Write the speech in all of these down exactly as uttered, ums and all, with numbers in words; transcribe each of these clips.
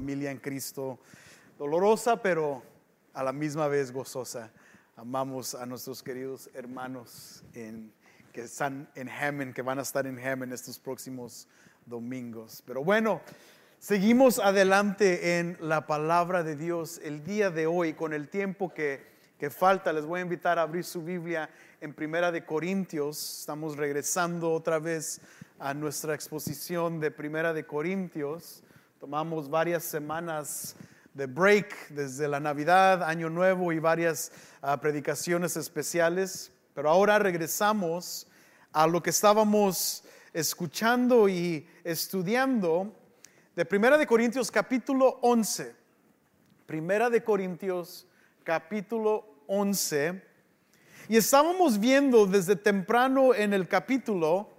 familia en Cristo, dolorosa pero a la misma vez gozosa. Amamos a nuestros queridos hermanos en, que están en Hammond, que van a estar en Hammond estos próximos domingos. Pero bueno, seguimos adelante en la palabra de Dios el día de hoy. Con el tiempo que, que falta, les voy a invitar a abrir su Biblia en Primera de Corintios. Estamos regresando otra vez a nuestra exposición de Primera de Corintios. Tomamos varias semanas de break desde la Navidad, Año Nuevo y varias uh, predicaciones especiales, pero ahora regresamos a lo que estábamos escuchando y estudiando de Primera de Corintios capítulo once. Primera de Corintios capítulo once, y estábamos viendo desde temprano en el capítulo,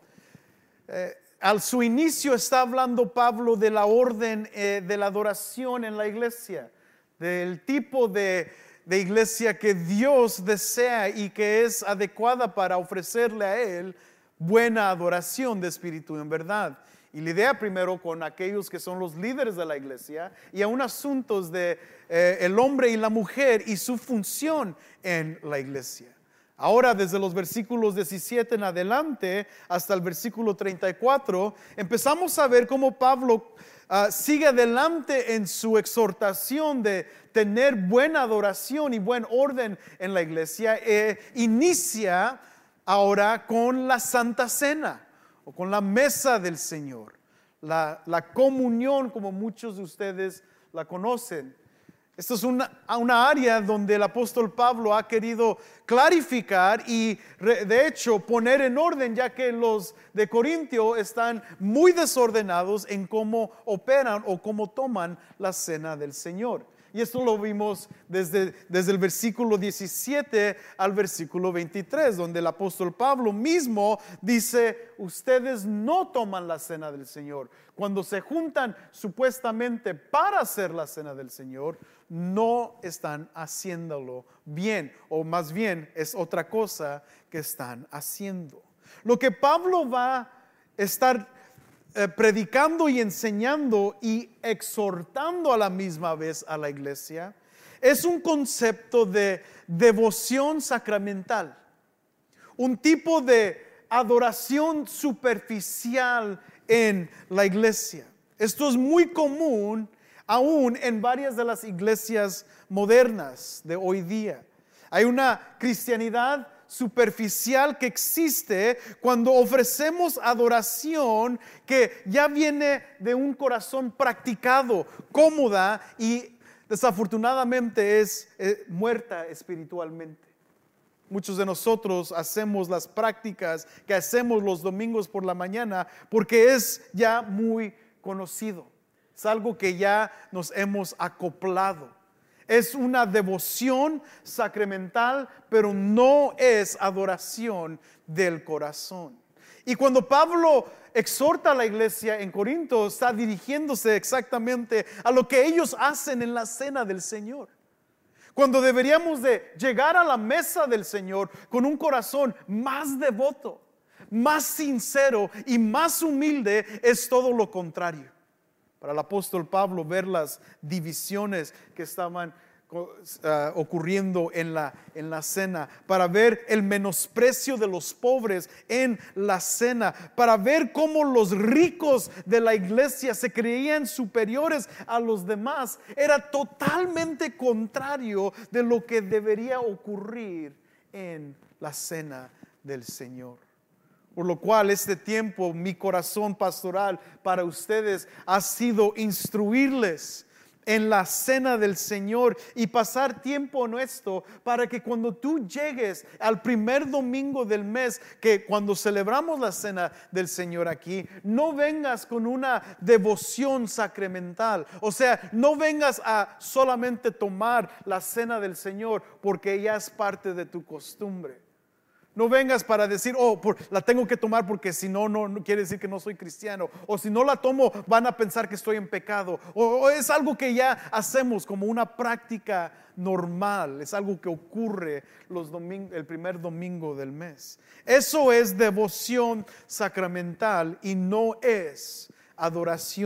eh, al su inicio está hablando Pablo de la orden eh, de la adoración en la iglesia, del tipo de, de iglesia que Dios desea y que es adecuada para ofrecerle a Él buena adoración de espíritu en verdad. Y la idea primero con aquellos que son los líderes de la iglesia y aún asuntos de eh, el hombre y la mujer y su función en la iglesia. Ahora, desde los versículos diecisiete en adelante hasta el versículo treinta y cuatro, empezamos a ver cómo Pablo uh, sigue adelante en su exhortación de tener buena adoración y buen orden en la iglesia. Eh, inicia ahora con la Santa Cena o con la mesa del Señor, la, la comunión como muchos de ustedes la conocen. Esto es una, una área donde el apóstol Pablo ha querido clarificar y de hecho poner en orden, ya que los de Corintio están muy desordenados en cómo operan o cómo toman la cena del Señor. Y esto lo vimos desde, desde el versículo diecisiete al versículo veintitrés, donde el apóstol Pablo mismo dice: ustedes no toman la cena del Señor. Cuando se juntan supuestamente para hacer la cena del Señor, no están haciéndolo bien, o más bien es otra cosa que están haciendo. Lo que Pablo va a estar Eh, predicando y enseñando y exhortando a la misma vez a la iglesia es un concepto de devoción sacramental, un tipo de adoración superficial en la iglesia. Esto es muy común aún en varias de las iglesias modernas de hoy día. Hay una cristianidad superficial que existe cuando ofrecemos adoración que ya viene de un corazón practicado, cómoda y desafortunadamente es eh, muerta espiritualmente. Muchos de nosotros hacemos las prácticas que hacemos los domingos por la mañana porque es ya muy conocido. Es algo que ya nos hemos acoplado. Es una devoción sacramental, pero no es adoración del corazón. Y cuando Pablo exhorta a la iglesia en Corinto, está dirigiéndose exactamente a lo que ellos hacen en la cena del Señor. Cuando deberíamos de llegar a la mesa del Señor con un corazón más devoto, más sincero y más humilde, es todo lo contrario. Para el apóstol Pablo, ver las divisiones que estaban uh, ocurriendo en la, en la cena, para ver el menosprecio de los pobres en la cena, para ver cómo los ricos de la iglesia se creían superiores a los demás, era totalmente contrario de lo que debería ocurrir en la cena del Señor. Por lo cual este tiempo, mi corazón pastoral para ustedes ha sido instruirles en la cena del Señor y pasar tiempo en esto para que cuando tú llegues al primer domingo del mes, que cuando celebramos la cena del Señor aquí, no vengas con una devoción sacramental. O sea, no vengas a solamente tomar la cena del Señor porque ya es parte de tu costumbre. No vengas para decir, oh, por, la tengo que tomar porque si no, no, no quiere decir que no soy cristiano. O si no la tomo, van a pensar que estoy en pecado. O, o es algo que ya hacemos como una práctica normal. Es algo que ocurre los domingos, el primer domingo del mes. Eso es devoción sacramental y no es adoración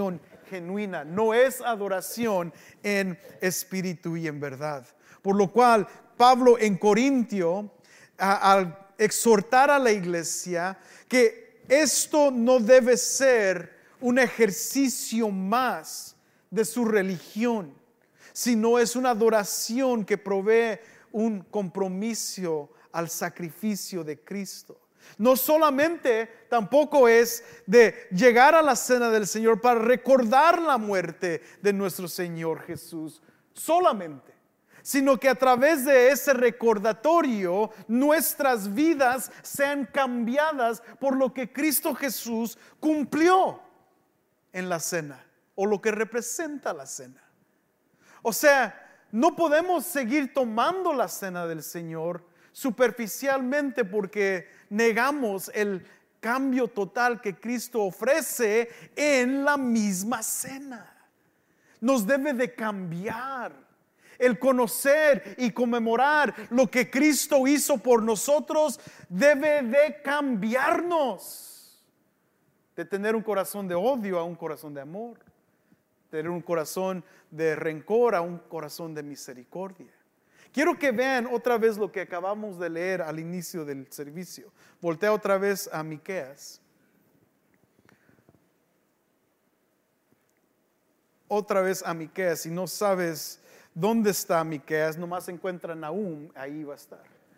genuina, no es adoración en espíritu y en verdad. Por lo cual Pablo en Corintio, a, al exhortar a la iglesia que esto no debe ser un ejercicio más de su religión, sino es una adoración que provee un compromiso al sacrificio de Cristo. No solamente tampoco es de llegar a la cena del Señor para recordar la muerte de nuestro Señor Jesús solamente, sino que a través de ese recordatorio nuestras vidas sean cambiadas por lo que Cristo Jesús cumplió en la cena o lo que representa la cena. O sea, no podemos seguir tomando la cena del Señor superficialmente porque negamos el cambio total que Cristo ofrece en la misma cena. Nos debe de cambiar el conocer y conmemorar lo que Cristo hizo por nosotros. Debe de cambiarnos de tener un corazón de odio a un corazón de amor, tener un corazón de rencor a un corazón de misericordia. Quiero que vean otra vez lo que acabamos de leer al inicio del servicio. Voltea otra vez a Miqueas. Otra vez a Miqueas. Si no sabes dónde está Miqueas, nomás encuentra Nahum, ahí va a estar.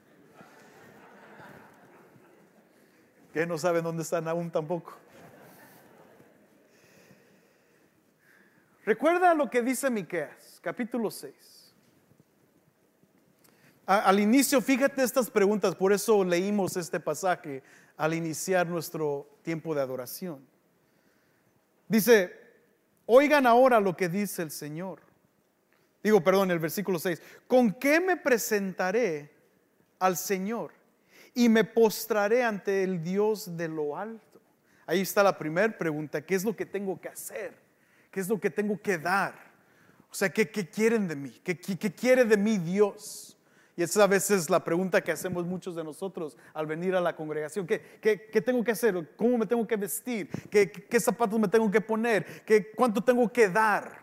Que no saben dónde está Nahum tampoco. Recuerda lo que dice Miqueas, capítulo seis. Al inicio, fíjate estas preguntas, por eso leímos este pasaje al iniciar nuestro tiempo de adoración. Dice, oigan ahora lo que dice el Señor. Digo, perdón, el versículo seis. ¿Con qué me presentaré al Señor y me postraré ante el Dios de lo alto? Ahí está la primera pregunta. ¿Qué es lo que tengo que hacer? ¿Qué es lo que tengo que dar? O sea, ¿qué, qué quieren de mí? ¿Qué, qué, qué quiere de mí Dios? Y esa a veces es la pregunta que hacemos muchos de nosotros al venir a la congregación. ¿Qué, qué, qué tengo que hacer? ¿Cómo me tengo que vestir? ¿Qué, qué, qué zapatos me tengo que poner? ¿Qué, ¿Cuánto tengo que dar?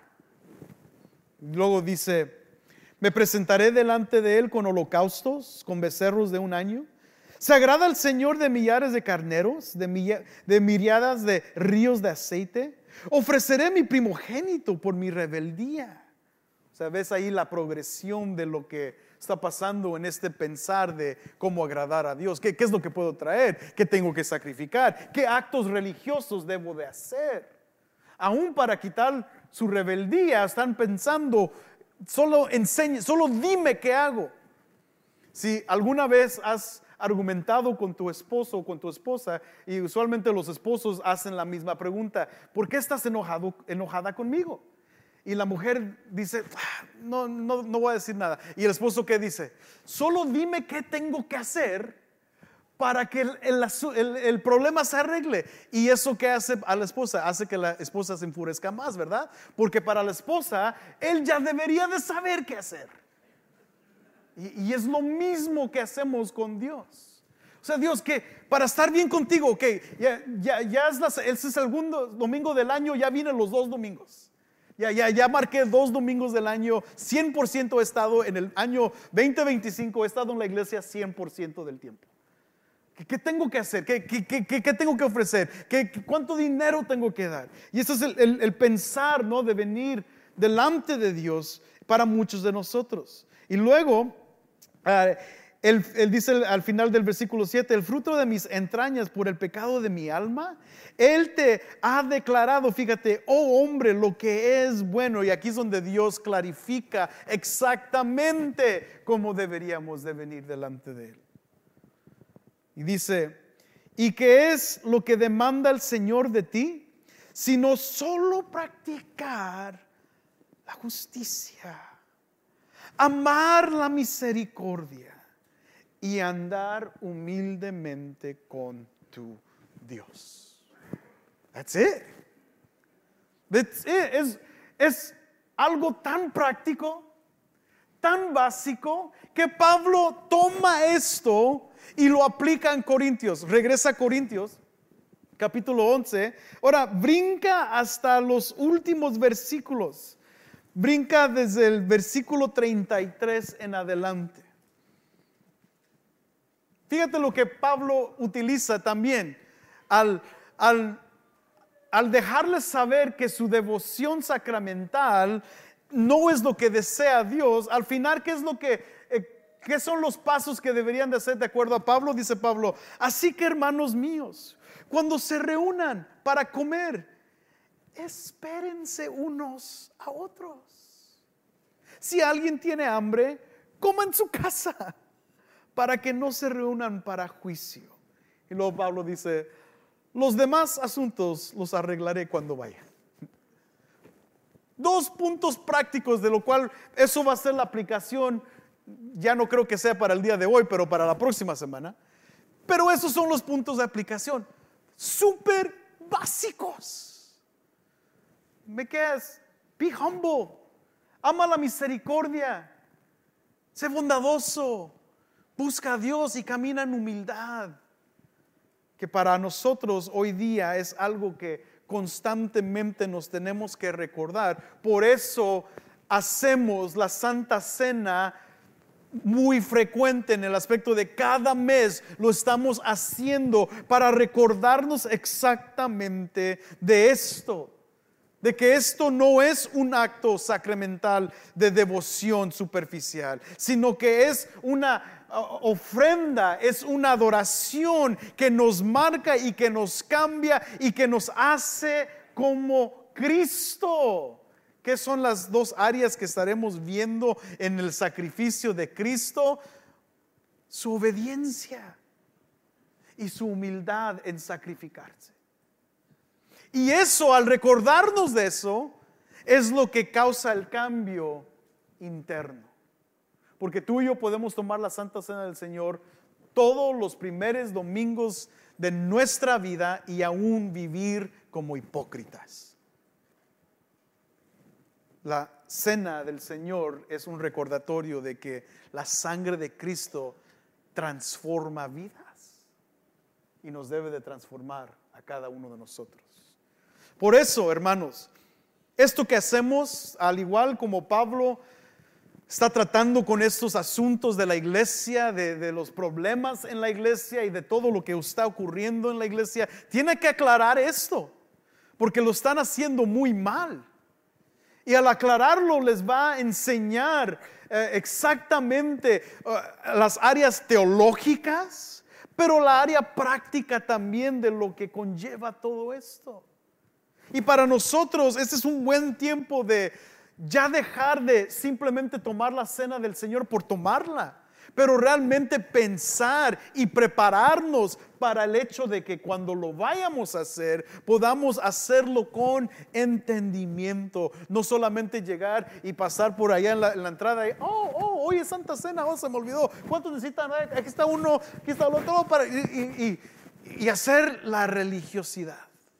Luego dice, me presentaré delante de Él con holocaustos, con becerros de un año. ¿Se agrada al Señor de millares de carneros, de, milla, de miriadas de ríos de aceite? Ofreceré mi primogénito por mi rebeldía. O sea, ves ahí la progresión de lo que está pasando en este pensar de cómo agradar a Dios. ¿Qué, qué es lo que puedo traer? ¿Qué tengo que sacrificar? ¿Qué actos religiosos debo de hacer? Aún para quitar su rebeldía están pensando, solo enseñe, solo dime qué hago. Si alguna vez has argumentado con tu esposo o con tu esposa, y usualmente los esposos hacen la misma pregunta, ¿por qué estás enojado, enojada conmigo? Y la mujer dice, no, no, no voy a decir nada. Y el esposo, ¿qué dice? Solo dime qué tengo que hacer para que el, el, el, el problema se arregle. Y eso que hace a la esposa, hace que la esposa se enfurezca más, ¿verdad? Porque para la esposa, él ya debería de saber qué hacer. Y, y es lo mismo que hacemos con Dios. O sea, Dios, que para estar bien contigo, ok, ya, ya, ya es, la, es el segundo domingo del año, ya vienen los dos domingos. Ya, ya, ya marqué dos domingos del año, cien por ciento he estado en el año veinte veinticinco, he estado en la iglesia cien por ciento del tiempo. ¿Qué, qué tengo que hacer? ¿Qué, qué, qué, qué tengo que ofrecer? ¿Qué, ¿Cuánto dinero tengo que dar? Y eso es el, el, el pensar, ¿no? De venir delante de Dios para muchos de nosotros. Y luego, uh, él, él dice al final del versículo siete, el fruto de mis entrañas por el pecado de mi alma, Él te ha declarado, fíjate, oh hombre, lo que es bueno. Y aquí es donde Dios clarifica exactamente cómo deberíamos de venir delante de Él. Y dice, ¿y qué es lo que demanda el Señor de ti? Sino solo practicar la justicia, amar la misericordia y andar humildemente con tu Dios. That's it. That's it. Es, es algo tan práctico, tan básico, que Pablo toma esto y lo aplica en Corintios. Regresa a Corintios, capítulo once. Ahora brinca hasta los últimos versículos. Brinca desde el versículo treinta y tres en adelante. Fíjate lo que Pablo utiliza también al, al, al dejarles saber que su devoción sacramental no es lo que desea Dios. Al final, ¿qué es lo que, eh, qué son los pasos que deberían de hacer de acuerdo a Pablo? Dice Pablo: así que, hermanos míos, cuando se reúnan para comer, espérense unos a otros. Si alguien tiene hambre, coma en su casa, para que no se reúnan para juicio. Y luego Pablo dice: los demás asuntos los arreglaré cuando vaya. Dos puntos prácticos, de lo cual eso va a ser la aplicación. Ya no creo que sea para el día de hoy, pero para la próxima semana. Pero esos son los puntos de aplicación, súper básicos. ¿Me quedas? Be humble. Ama la misericordia. Sé bondadoso. Busca a Dios y camina en humildad, que para nosotros hoy día es algo que constantemente nos tenemos que recordar. Por eso hacemos la Santa Cena muy frecuente, en el aspecto de cada mes lo estamos haciendo para recordarnos exactamente de esto. De que esto no es un acto sacramental de devoción superficial, sino que es una ofrenda, es una adoración que nos marca y que nos cambia y que nos hace como Cristo. ¿Qué son las dos áreas que estaremos viendo en el sacrificio de Cristo? Su obediencia y su humildad en sacrificarse. Y eso, al recordarnos de eso, es lo que causa el cambio interno. Porque tú y yo podemos tomar la Santa Cena del Señor todos los primeros domingos de nuestra vida y aún vivir como hipócritas. La Cena del Señor es un recordatorio de que la sangre de Cristo transforma vidas y nos debe de transformar a cada uno de nosotros. Por eso, hermanos, esto que hacemos, al igual como Pablo está tratando con estos asuntos de la iglesia, de, de los problemas en la iglesia y de todo lo que está ocurriendo en la iglesia, tiene que aclarar esto, porque lo están haciendo muy mal. Y al aclararlo les va a enseñar eh, exactamente uh, las áreas teológicas, pero la área práctica también de lo que conlleva todo esto. Y para nosotros este es un buen tiempo de ya dejar de simplemente tomar la cena del Señor por tomarla, pero realmente pensar y prepararnos para el hecho de que cuando lo vayamos a hacer, podamos hacerlo con entendimiento. No solamente llegar y pasar por allá en la, en la entrada y, oh, oh, hoy es Santa Cena, oh, se me olvidó. ¿Cuántos necesitan? Aquí está uno, aquí está el otro, para, y, y, y, y hacer la religiosidad.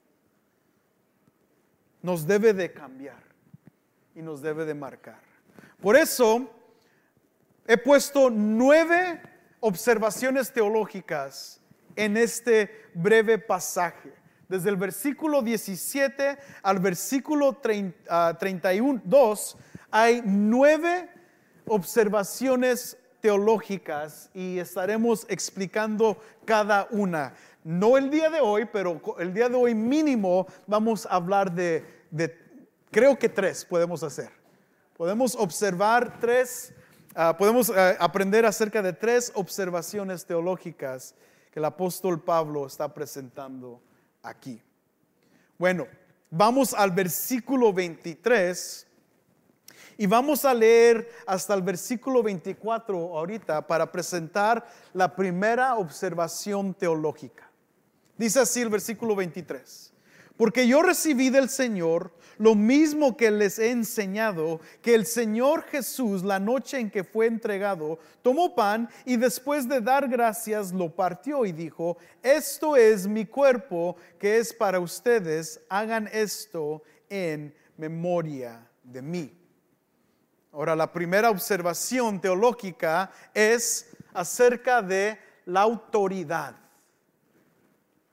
Nos debe de cambiar y nos debe de marcar. Por eso he puesto nueve observaciones teológicas en este breve pasaje. Desde el versículo diecisiete al versículo treinta y dos hay nueve observaciones teológicas y estaremos explicando cada una. No el día de hoy, pero el día de hoy mínimo vamos a hablar de, de creo que tres podemos hacer. Podemos observar tres, uh, podemos uh, aprender acerca de tres observaciones teológicas que el apóstol Pablo está presentando aquí. Bueno, vamos al versículo veintitrés y vamos a leer hasta el versículo veinticuatro ahorita para presentar la primera observación teológica. Dice así el versículo veintitrés: porque yo recibí del Señor lo mismo que les he enseñado, que el Señor Jesús, la noche en que fue entregado, tomó pan y después de dar gracias lo partió y dijo: esto es mi cuerpo que es para ustedes, hagan esto en memoria de mí. Ahora, la primera observación teológica es acerca de la autoridad.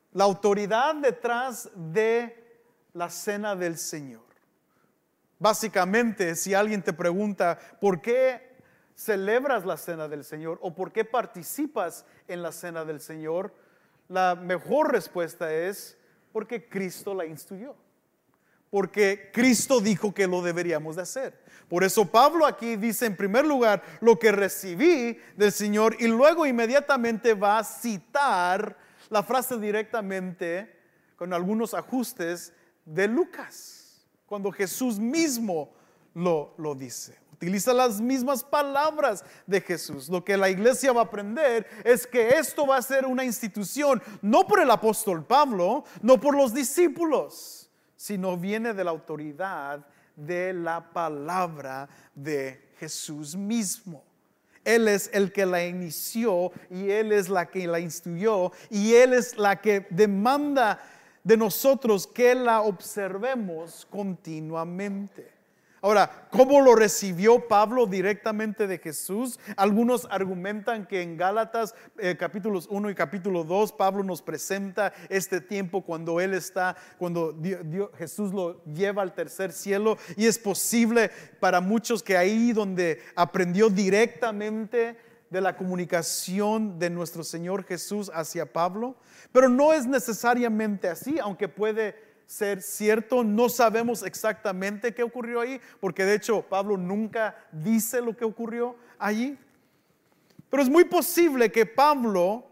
La autoridad detrás de la cena del Señor. Básicamente, si alguien te pregunta por qué celebras la cena del Señor o por qué participas en la cena del Señor, la mejor respuesta es porque Cristo la instituyó. Porque Cristo dijo que lo deberíamos de hacer. Por eso Pablo aquí dice en primer lugar lo que recibí del Señor y luego inmediatamente va a citar la frase directamente con algunos ajustes de Lucas, cuando Jesús mismo lo, lo dice. Utiliza las mismas palabras de Jesús. Lo que la iglesia va a aprender es que esto va a ser una institución, no por el apóstol Pablo, no por los discípulos, sino viene de la autoridad de la palabra de Jesús mismo. Él es el que la inició y Él es la que la instituyó y Él es la que demanda de nosotros que la observemos continuamente. Ahora, ¿cómo lo recibió Pablo directamente de Jesús? Algunos argumentan que en Gálatas eh, capítulos uno y capítulo dos, Pablo nos presenta este tiempo cuando él está, cuando Dios, Dios, Jesús lo lleva al tercer cielo, y es posible para muchos que ahí donde aprendió directamente de la comunicación de nuestro Señor Jesús hacia Pablo, pero no es necesariamente así, aunque puede ser cierto. No sabemos exactamente qué ocurrió ahí, porque de hecho Pablo nunca dice lo que ocurrió allí. Pero es muy posible que Pablo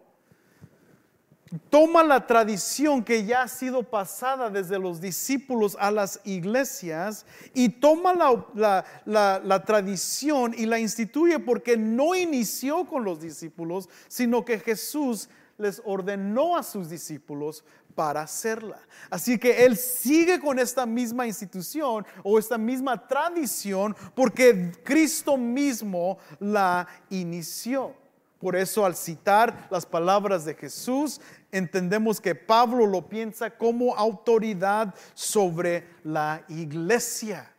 toma la tradición que ya ha sido pasada desde los discípulos a las iglesias y toma la, la, la, la tradición y la instituye, porque no inició con los discípulos, sino que Jesús les ordenó a sus discípulos para hacerla. Así que él sigue con esta misma institución o esta misma tradición porque Cristo mismo la inició. Por eso, al citar las palabras de Jesús, entendemos que Pablo lo piensa como autoridad sobre la iglesia.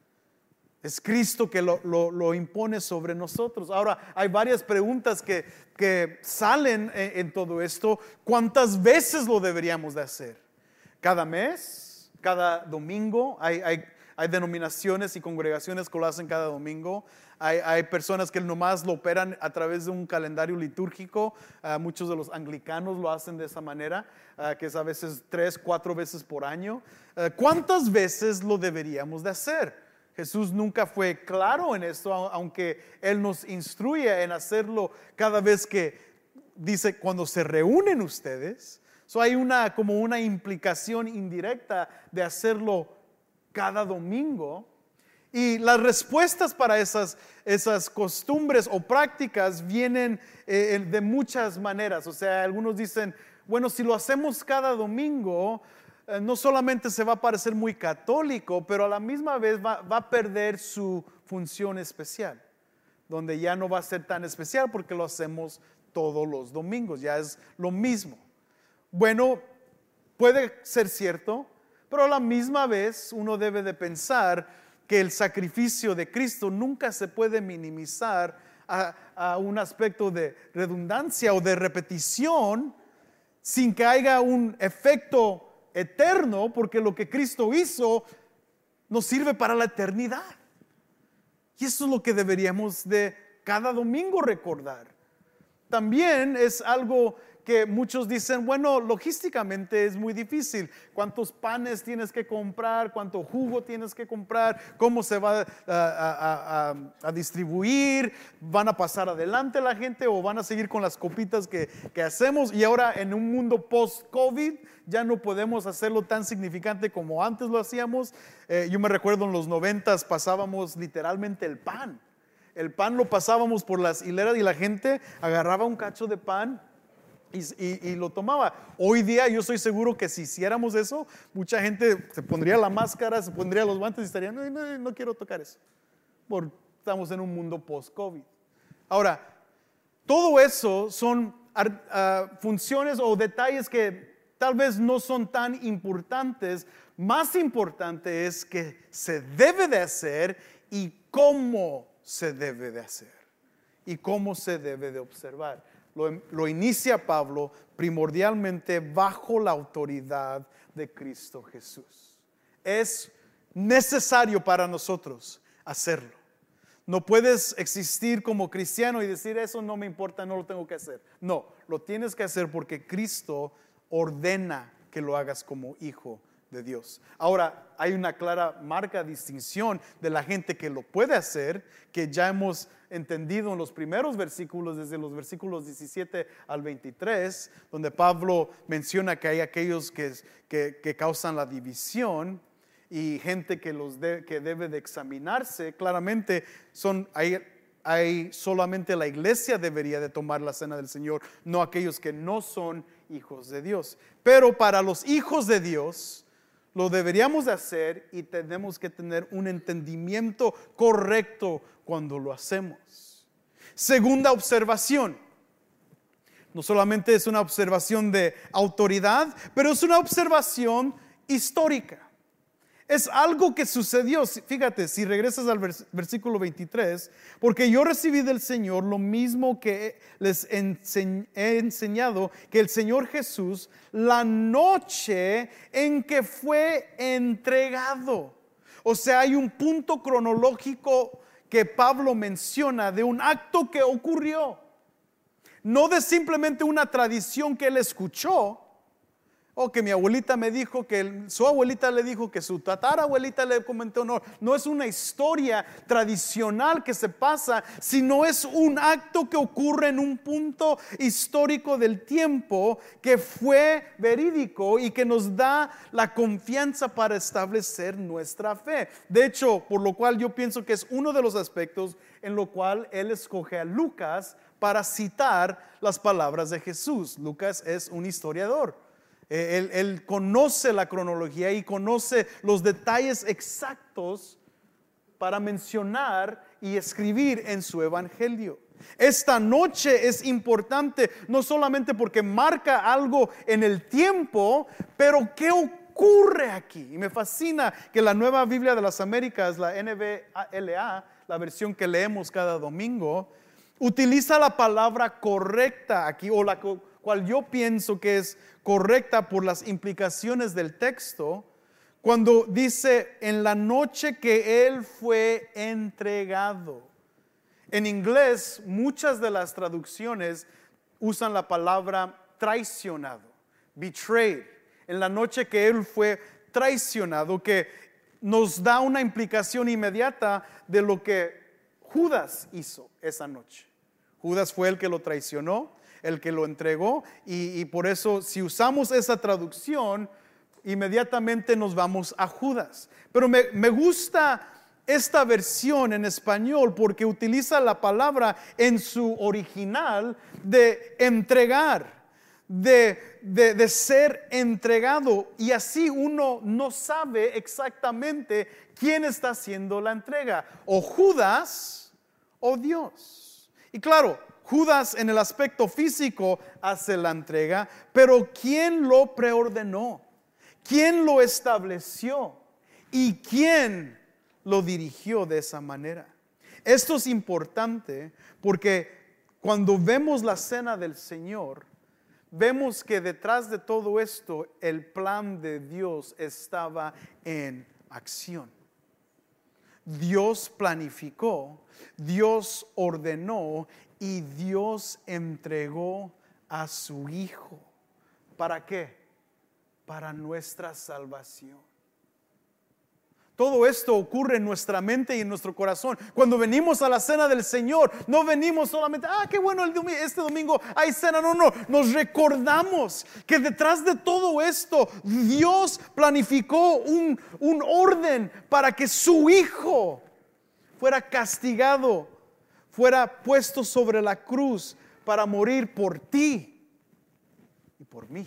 Es Cristo que lo, lo, lo impone sobre nosotros. Ahora, hay varias preguntas que, que salen en, en todo esto. ¿Cuántas veces lo deberíamos de hacer? ¿Cada mes? ¿Cada domingo? Hay, hay, hay denominaciones y congregaciones que lo hacen cada domingo. Hay, hay personas que nomás lo operan a través de un calendario litúrgico. Uh, muchos de los anglicanos lo hacen de esa manera, uh, que es a veces tres, cuatro veces por año. Uh, ¿Cuántas veces lo deberíamos de hacer? Jesús nunca fue claro en esto, aunque Él nos instruye en hacerlo cada vez que dice cuando se reúnen ustedes. So hay una, como una implicación indirecta de hacerlo cada domingo. Y las respuestas para esas, esas costumbres o prácticas vienen eh, de muchas maneras. O sea, algunos dicen, bueno, si lo hacemos cada domingo, no solamente se va a parecer muy católico, pero a la misma vez va, va a perder su función especial, donde ya no va a ser tan especial porque lo hacemos todos los domingos, ya es lo mismo. Bueno, puede ser cierto, pero a la misma vez uno debe de pensar que el sacrificio de Cristo nunca se puede minimizar a, a un aspecto de redundancia o de repetición sin que haya un efecto eterno, porque lo que Cristo hizo nos sirve para la eternidad. Y eso es lo que deberíamos de cada domingo recordar. También es algo que muchos dicen, bueno, logísticamente es muy difícil. ¿Cuántos panes tienes que comprar? ¿Cuánto jugo tienes que comprar? ¿Cómo se va a, a, a, a distribuir? ¿Van a pasar adelante la gente o van a seguir con las copitas que, que hacemos? Y ahora en un mundo post-COVID ya no podemos hacerlo tan significante como antes lo hacíamos. Eh, yo me recuerdo en los noventas pasábamos literalmente el pan. El pan lo pasábamos por las hileras y la gente agarraba un cacho de pan Y, y, y lo tomaba. Hoy día yo estoy seguro que si hiciéramos eso, mucha gente se pondría la máscara, se pondría los guantes y estaría, no, no, no quiero tocar eso, porque estamos en un mundo post-COVID. Ahora, todo eso son uh, funciones o detalles que tal vez no son tan importantes. Más importante es que se debe de hacer y cómo se debe de hacer y cómo se debe de observar. lo, lo inicia Pablo primordialmente bajo la autoridad de Cristo Jesús. Es necesario para nosotros hacerlo. No puedes existir como cristiano y decir eso no me importa, no lo tengo que hacer. No, lo tienes que hacer porque Cristo ordena que lo hagas como hijo de Dios. Ahora, hay una clara marca, distinción de la gente que lo puede hacer, que ya hemos entendido en los primeros versículos, desde los versículos diecisiete al veintitrés, donde Pablo menciona que hay aquellos que, que, que causan la división y gente que, los de, que debe de examinarse. Claramente son, hay, hay solamente la iglesia debería de tomar la cena del Señor, no aquellos que no son hijos de Dios. Pero para los hijos de Dios lo deberíamos de hacer y tenemos que tener un entendimiento correcto cuando lo hacemos. Segunda observación. No solamente es una observación de autoridad, pero es una observación histórica. Es algo que sucedió. Fíjate, si regresas al vers- versículo veintitrés, porque yo recibí del Señor lo mismo que les ense- he enseñado, que el Señor Jesús, la noche en que fue entregado. O sea, hay un punto cronológico que Pablo menciona de un acto que ocurrió. No de simplemente una tradición que él escuchó. O que mi abuelita me dijo, que el, su abuelita le dijo, que su tatarabuelita le comentó. No, no es una historia tradicional que se pasa, sino es un acto que ocurre en un punto histórico del tiempo que fue verídico y que nos da la confianza para establecer nuestra fe. De hecho, por lo cual yo pienso que es uno de los aspectos en lo cual él escoge a Lucas para citar las palabras de Jesús. Lucas es un historiador. Él, él conoce la cronología y conoce los detalles exactos para mencionar y escribir en su evangelio. Esta noche es importante no solamente porque marca algo en el tiempo, pero ¿qué ocurre aquí? Y me fascina que la Nueva Biblia de las Américas, la N B L A, la versión que leemos cada domingo, utiliza la palabra correcta aquí, o la cual yo pienso que es correcta por las implicaciones del texto, cuando dice en la noche que él fue entregado. En inglés, muchas de las traducciones usan la palabra traicionado, betrayed, en la noche que él fue traicionado, que nos da una implicación inmediata de lo que Judas hizo esa noche. Judas fue el que lo traicionó, el que lo entregó, y, y por eso si usamos esa traducción, inmediatamente nos vamos a Judas. Pero me, me gusta esta versión en español porque utiliza la palabra en su original de entregar, de, de, de ser entregado, y así uno no sabe exactamente quién está haciendo la entrega, o Judas o Dios. Y claro, Judas en el aspecto físico hace la entrega, pero ¿quién lo preordenó? ¿Quién lo estableció? ¿Y quién lo dirigió de esa manera? Esto es importante porque cuando vemos la cena del Señor, vemos que detrás de todo esto el plan de Dios estaba en acción. Dios planificó, Dios ordenó y Dios entregó a su Hijo. ¿Para qué? Para nuestra salvación. Todo esto ocurre en nuestra mente y en nuestro corazón. Cuando venimos a la cena del Señor, no venimos solamente, ah, qué bueno, el domingo, este domingo hay cena. No, no, nos recordamos que detrás de todo esto, Dios planificó un, un orden para que su Hijo fuera castigado, fuera puesto sobre la cruz para morir por ti y por mí.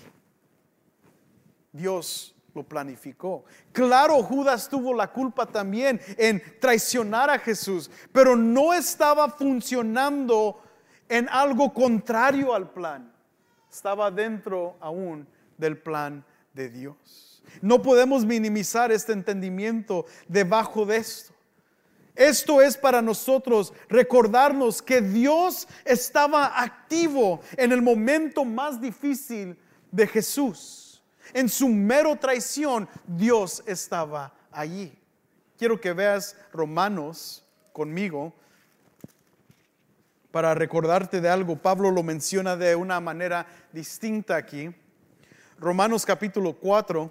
Dios lo planificó. Claro, Judas tuvo la culpa también en traicionar a Jesús, pero no estaba funcionando en algo contrario al plan. Estaba dentro aún del plan de Dios. No podemos minimizar este entendimiento debajo de esto. Esto es para nosotros recordarnos que Dios estaba activo en el momento más difícil de Jesús. En su mero traición, Dios estaba allí. Quiero que veas Romanos conmigo para recordarte de algo. Pablo lo menciona de una manera distinta aquí. Romanos capítulo cuatro,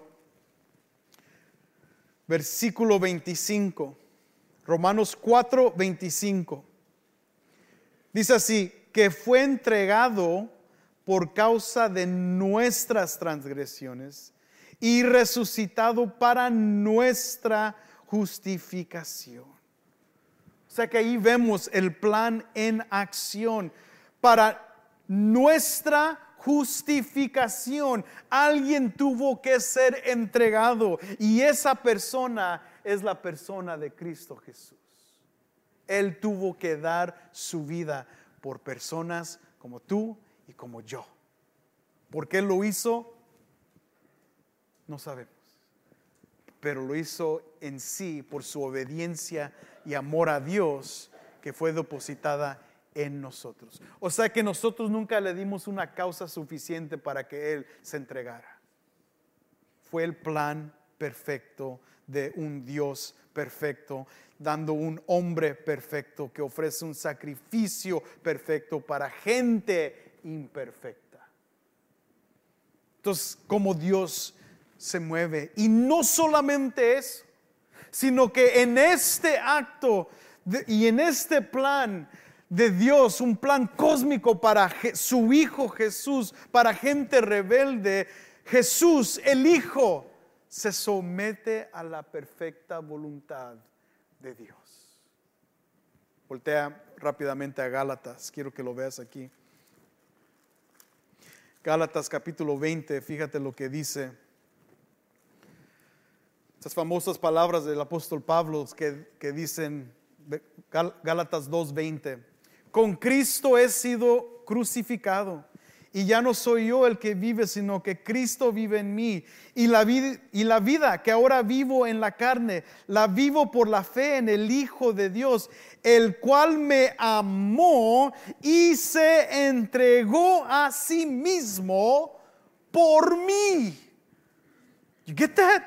versículo veinticinco. Romanos cuatro, veinticinco. Dice así: que fue entregado por causa de nuestras transgresiones y resucitado para nuestra justificación. O sea que ahí vemos el plan en acción. Para nuestra justificación, alguien tuvo que ser entregado, y esa persona es la persona de Cristo Jesús. Él tuvo que dar su vida por personas como tú y como yo. ¿Por qué lo hizo? No sabemos. Pero lo hizo en sí por su obediencia y amor a Dios, que fue depositada en nosotros. O sea que nosotros nunca le dimos una causa suficiente para que Él se entregara. Fue el plan perfecto de un Dios perfecto, dando un hombre perfecto que ofrece un sacrificio perfecto para gente imperfecta. Entonces, ¿cómo Dios se mueve? Y no solamente eso, sino que en este acto de, y en este plan de Dios, un plan cósmico para Je- su Hijo Jesús, para gente rebelde, Jesús, el Hijo, se somete a la perfecta voluntad de Dios. Voltea rápidamente a Gálatas, quiero que lo veas aquí. Gálatas capítulo veinte, fíjate lo que dice. Estas famosas palabras del apóstol Pablo que, que dicen, Gálatas dos veinte: con Cristo he sido crucificado, y ya no soy yo el que vive, sino que Cristo vive en mí. Y la, vida, y la vida que ahora vivo en la carne, la vivo por la fe en el Hijo de Dios, el cual me amó y se entregó a sí mismo por mí. You get that?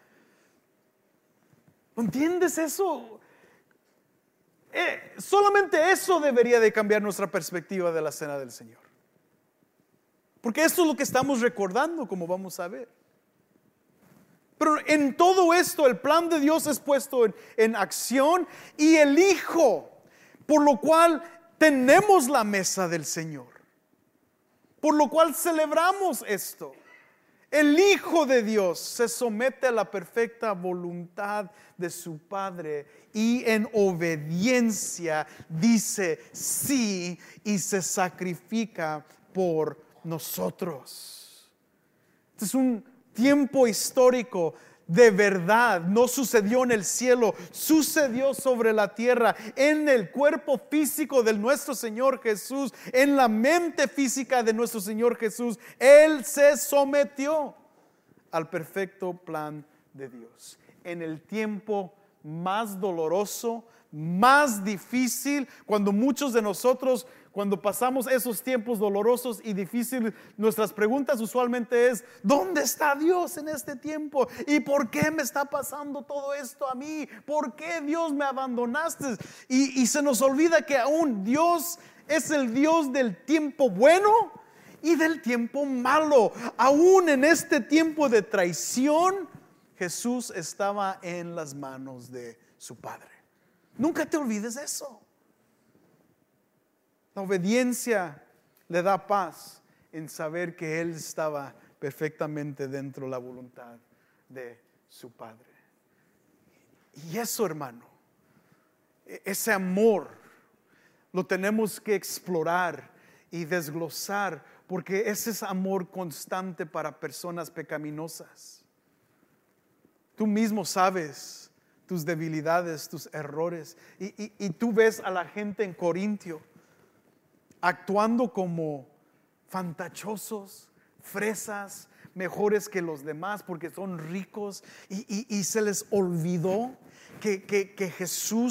¿Entiendes eso? Eh, solamente eso debería de cambiar nuestra perspectiva de la cena del Señor. Porque esto es lo que estamos recordando, como vamos a ver. Pero en todo esto el plan de Dios es puesto en, en acción, y el Hijo, por lo cual tenemos la mesa del Señor, por lo cual celebramos esto. El Hijo de Dios se somete a la perfecta voluntad de su Padre y en obediencia dice sí y se sacrifica por nosotros. Este es un tiempo histórico de verdad. No sucedió en el cielo, sucedió sobre la tierra, en el cuerpo físico de nuestro Señor Jesús, en la mente física de nuestro Señor Jesús. Él se sometió al perfecto plan de Dios en el tiempo más doloroso, más difícil, cuando muchos de nosotros, cuando pasamos esos tiempos dolorosos y difíciles, nuestras preguntas usualmente es: ¿dónde está Dios en este tiempo? ¿Y por qué me está pasando todo esto a mí? ¿Por qué, Dios, me abandonaste? Y, y se nos olvida que aún Dios es el Dios del tiempo bueno y del tiempo malo. Aún en este tiempo de traición, Jesús estaba en las manos de su Padre. Nunca te olvides de eso. La obediencia le da paz en saber que Él estaba perfectamente dentro de la voluntad de su Padre. Y eso, hermano, ese amor lo tenemos que explorar y desglosar, porque ese es amor constante para personas pecaminosas. Tú mismo sabes tus debilidades, tus errores, y, y, y tú ves a la gente en Corintio actuando como fantachosos, fresas, mejores que los demás porque son ricos, y, y, y se les olvidó que, que, que Jesús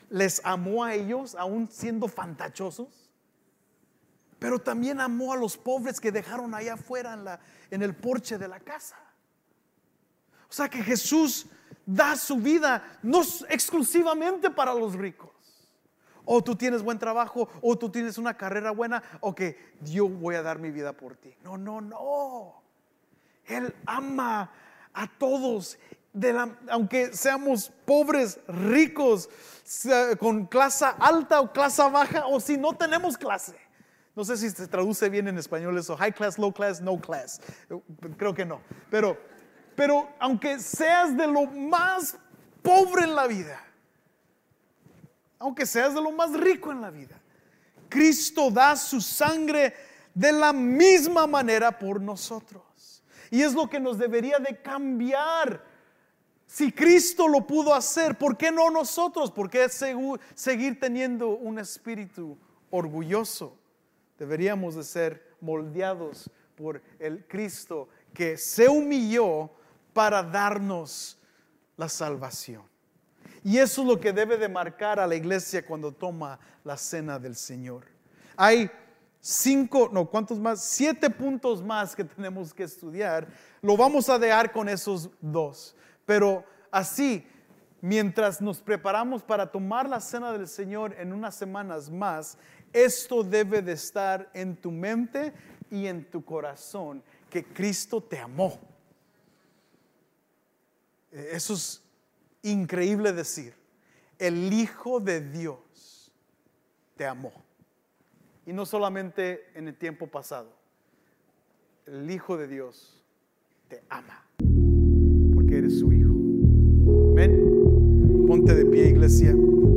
les amó a ellos, aún siendo fantachosos, pero también amó a los pobres que dejaron allá afuera en, la, en el porche de la casa. O sea que Jesús da su vida no exclusivamente para los ricos. O tú tienes buen trabajo, o tú tienes una carrera buena, o que yo voy a dar mi vida por ti. No, no, no. Él ama a todos, de la, aunque seamos pobres, ricos, con clase alta o clase baja, o si no tenemos clase. No sé si se traduce bien en español eso, high class, low class, no class. Creo que no. Pero, pero aunque seas de lo más pobre en la vida, aunque seas de lo más rico en la vida, Cristo da su sangre de la misma manera por nosotros. Y es lo que nos debería de cambiar. Si Cristo lo pudo hacer, ¿por qué no nosotros? ¿Por qué seguir teniendo un espíritu orgulloso? Deberíamos de ser moldeados por el Cristo que se humilló para darnos la salvación. Y eso es lo que debe de marcar a la iglesia cuando toma la cena del Señor. Hay cinco, no, ¿cuántos más? Siete puntos más que tenemos que estudiar. Lo vamos a dejar con esos dos. Pero así, mientras nos preparamos para tomar la cena del Señor en unas semanas más, esto debe de estar en tu mente y en tu corazón, que Cristo te amó. Eso es increíble decir. El Hijo de Dios te amó. Y no solamente en el tiempo pasado. El Hijo de Dios te ama. Porque eres su hijo. Amén. Ponte de pie, iglesia.